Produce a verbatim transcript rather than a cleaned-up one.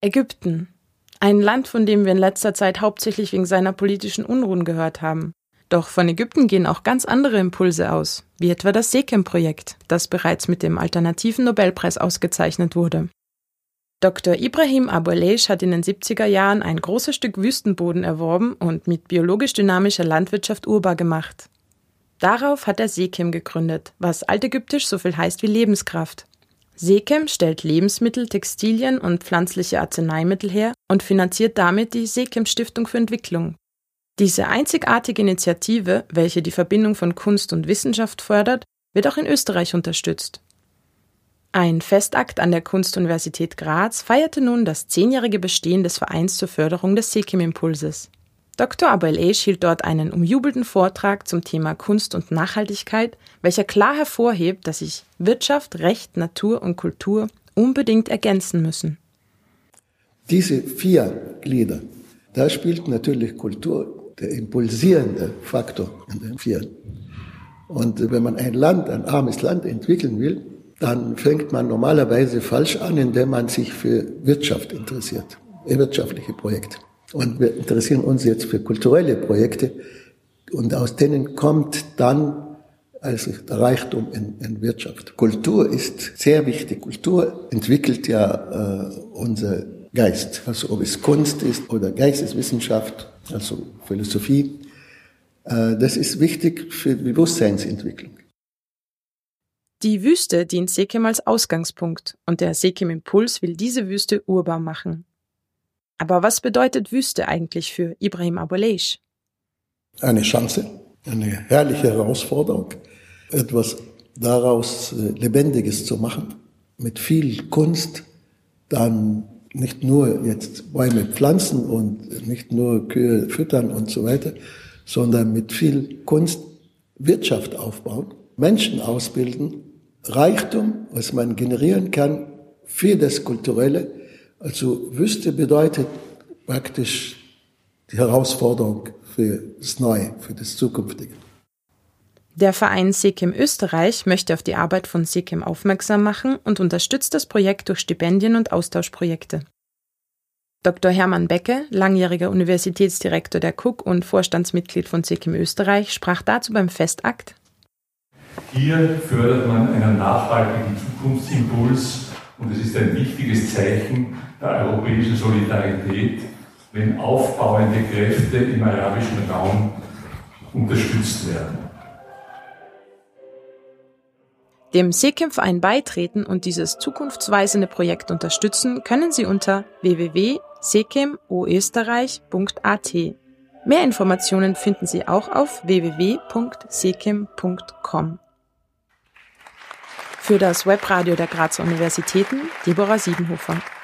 Ägypten. Ein Land, von dem wir in letzter Zeit hauptsächlich wegen seiner politischen Unruhen gehört haben. Doch von Ägypten gehen auch ganz andere Impulse aus, wie etwa das SEKEM-Projekt, das bereits mit dem alternativen Nobelpreis ausgezeichnet wurde. Doktor Ibrahim Abu-Elaish hat in den siebziger Jahren ein großes Stück Wüstenboden erworben und mit biologisch dynamischer Landwirtschaft urbar gemacht. Darauf hat er SEKEM gegründet, was altägyptisch so viel heißt wie Lebenskraft. SEKEM stellt Lebensmittel, Textilien und pflanzliche Arzneimittel her und finanziert damit die SEKEM-Stiftung für Entwicklung. Diese einzigartige Initiative, welche die Verbindung von Kunst und Wissenschaft fördert, wird auch in Österreich unterstützt. Ein Festakt an der Kunstuniversität Graz feierte nun das zehnjährige Bestehen des Vereins zur Förderung des SEKEM-Impulses. Doktor Abu-Elaish hielt dort einen umjubelten Vortrag zum Thema Kunst und Nachhaltigkeit, welcher klar hervorhebt, dass sich Wirtschaft, Recht, Natur und Kultur unbedingt ergänzen müssen. Diese vier Glieder, da spielt natürlich Kultur der impulsierende Faktor in den vier. Und wenn man ein Land, ein armes Land entwickeln will, dann fängt man normalerweise falsch an, indem man sich für Wirtschaft interessiert, wirtschaftliche Projekte. Und wir interessieren uns jetzt für kulturelle Projekte und aus denen kommt dann also der Reichtum in, in Wirtschaft. Kultur ist sehr wichtig. Kultur entwickelt ja äh, unser Geist, also ob es Kunst ist oder Geisteswissenschaft, also Philosophie. Äh, das ist wichtig für die Bewusstseinsentwicklung. Die Wüste dient SEKEM als Ausgangspunkt und der SEKEM-Impuls will diese Wüste urbar machen. Aber was bedeutet Wüste eigentlich für Ibrahim Abu-Elaish? Eine Chance, eine herrliche Herausforderung, etwas daraus Lebendiges zu machen, mit viel Kunst, dann nicht nur jetzt Bäume pflanzen und nicht nur Kühe füttern und so weiter, sondern mit viel Kunst Wirtschaft aufbauen, Menschen ausbilden, Reichtum, was man generieren kann für das Kulturelle. Also Wüste bedeutet praktisch die Herausforderung für das Neue, für das Zukünftige. Der Verein SEKEM Österreich möchte auf die Arbeit von SEKEM aufmerksam machen und unterstützt das Projekt durch Stipendien und Austauschprojekte. Doktor Hermann Becke, langjähriger Universitätsdirektor der K U K und Vorstandsmitglied von SEKEM Österreich, sprach dazu beim Festakt: Hier fördert man einen nachhaltigen Zukunftsimpuls und es ist ein wichtiges Zeichen der europäischen Solidarität, wenn aufbauende Kräfte im arabischen Raum unterstützt werden. Dem SEKEM-Verein beitreten und dieses zukunftsweisende Projekt unterstützen können Sie unter w w w punkt sekem oösterreich punkt a t. Mehr Informationen finden Sie auch auf w w w punkt sekem punkt com. Für das Webradio der Grazer Universitäten, Deborah Siebenhofer.